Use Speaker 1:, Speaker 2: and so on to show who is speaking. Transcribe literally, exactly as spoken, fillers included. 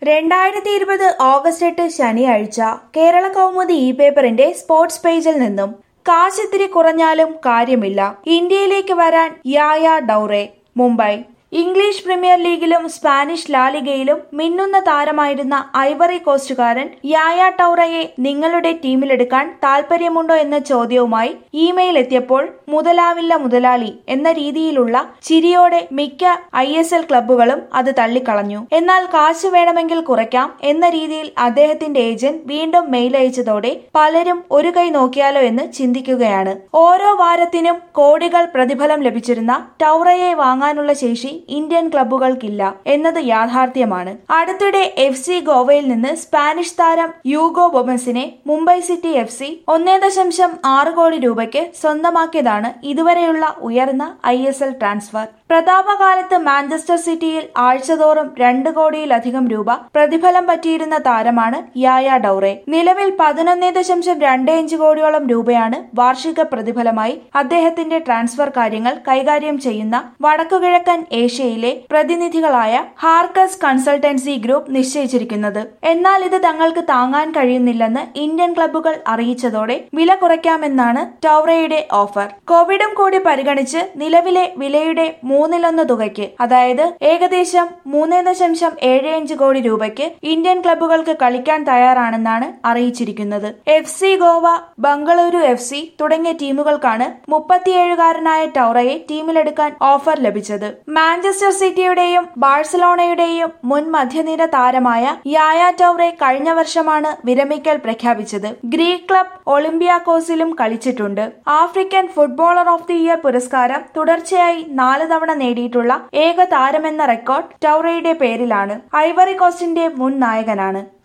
Speaker 1: രണ്ടായിരത്തി ഇരുപത് ഓഗസ്റ്റ് എട്ട് ശനിയാഴ്ച കേരള കൗമുദി ഇ പേപ്പറിന്റെ സ്പോർട്സ് പേജിൽ നിന്നും കാശിത്തിരി കുറഞ്ഞാലും കാര്യമില്ല, ഇന്ത്യയിലേക്ക് വരാൻ Yaya Toure. Mumbai. English premier ലീഗിലും സ്പാനിഷ് ലാലിഗയിലും മിന്നുന്ന താരമായിരുന്ന ഐവറി കോസ്റ്റുകാരൻ യായ ടൗറയെ നിങ്ങളുടെ ടീമിലെടുക്കാൻ താൽപര്യമുണ്ടോ എന്ന ചോദ്യവുമായി ഇമെയിൽ എത്തിയപ്പോൾ മുതലാവില്ല മുതലാളി എന്ന രീതിയിലുള്ള ചിരിയോടെ മിക്ക ഐ എസ് എൽ ക്ലബ്ബുകളും അത് തള്ളിക്കളഞ്ഞു. എന്നാൽ കാശ് വേണമെങ്കിൽ കുറയ്ക്കാം എന്ന രീതിയിൽ അദ്ദേഹത്തിന്റെ ഏജന്റ് വീണ്ടും മെയിൽ അയച്ചതോടെ പലരും ഒരു കൈ നോക്കിയാലോ എന്ന് ചിന്തിക്കുകയാണ്. ഓരോ വാരത്തിനും കോടികൾ പ്രതിഫലം ലഭിച്ചിരുന്ന ടൗറയെ വാങ്ങാനുള്ള ശേഷി ഇന്ത്യൻ ക്ലബ്ബുകൾക്കില്ല എന്നത് യാഥാർത്ഥ്യമാണ്. അടുത്തിടെ എഫ് സി ഗോവയിൽ നിന്ന് സ്പാനിഷ് താരം യൂഗോ ബൊമസിനെ മുംബൈ സിറ്റി എഫ് സി ഒന്നേ ദശാംശം ആറ് കോടി രൂപയ്ക്ക് സ്വന്തമാക്കിയതാണ് ഇതുവരെയുള്ള ഉയർന്ന ഐ എസ് എൽ ട്രാൻസ്ഫർ. പ്രതാപകാലത്ത് മാഞ്ചസ്റ്റർ സിറ്റിയിൽ ആഴ്ചതോറും രണ്ട് കോടിയിലധികം രൂപ പ്രതിഫലം പറ്റിയിരുന്ന താരമാണ് യായ ഡൌറെ. നിലവിൽ പതിനൊന്നേ ദശാംശം രണ്ട് അഞ്ച് കോടിയോളം രൂപയാണ് വാർഷിക പ്രതിഫലമായി അദ്ദേഹത്തിന്റെ ട്രാൻസ്ഫർ കാര്യങ്ങൾ കൈകാര്യം ചെയ്യുന്ന വടക്കുകിഴക്കൻ ഏഷ്യയിലെ പ്രതിനിധികളായ ഹാർക്കസ് കൺസൾട്ടൻസി ഗ്രൂപ്പ് നിശ്ചയിച്ചിരിക്കുന്നത്. എന്നാൽ ഇത് തങ്ങൾക്ക് താങ്ങാൻ കഴിയുന്നില്ലെന്ന് ഇന്ത്യൻ ക്ലബ്ബുകൾ അറിയിച്ചതോടെ വില കുറയ്ക്കാമെന്നാണ് ടൗറയുടെ ഓഫർ. കോവിഡും കൂടി പരിഗണിച്ച് നിലവിലെ വിലയുടെ മൂന്നിലൊന്ന് തുകയ്ക്ക്, അതായത് ഏകദേശം മൂന്ന് ദശാംശം ഏഴ് അഞ്ച് കോടി രൂപയ്ക്ക് ഇന്ത്യൻ ക്ലബ്ബുകൾക്ക് കളിക്കാൻ തയ്യാറാണെന്നാണ് അറിയിച്ചിരിക്കുന്നത്. F C Goa, Bengaluru F C തുടങ്ങിയ ടീമുകൾക്കാണ് മുപ്പത്തിയേഴുകാരനായ ടൗറയെ ടീമിലെടുക്കാൻ ഓഫർ ലഭിച്ചത്. മാഞ്ചസ്റ്റർ സിറ്റിയുടെയും ബാഴ്സലോണയുടെയും മുൻ മധ്യനിര താരമായ യായ ടൗറെ കഴിഞ്ഞ വർഷമാണ് വിരമിക്കൽ പ്രഖ്യാപിച്ചത്. ഗ്രീക്ക് ക്ലബ് ഒളിമ്പിയാക്കോസിലും കളിച്ചിട്ടുണ്ട്. African footballer of the year പുരസ്കാരം തുടർച്ചയായി നാല് തവണ നേടിയിട്ടുള്ള ഏക താരമെന്ന റെക്കോർഡ് ടൗറയുടെ പേരിലാണ്. ഐവറി കോസ്റ്റിന്റെ മുൻ നായകനാണ്.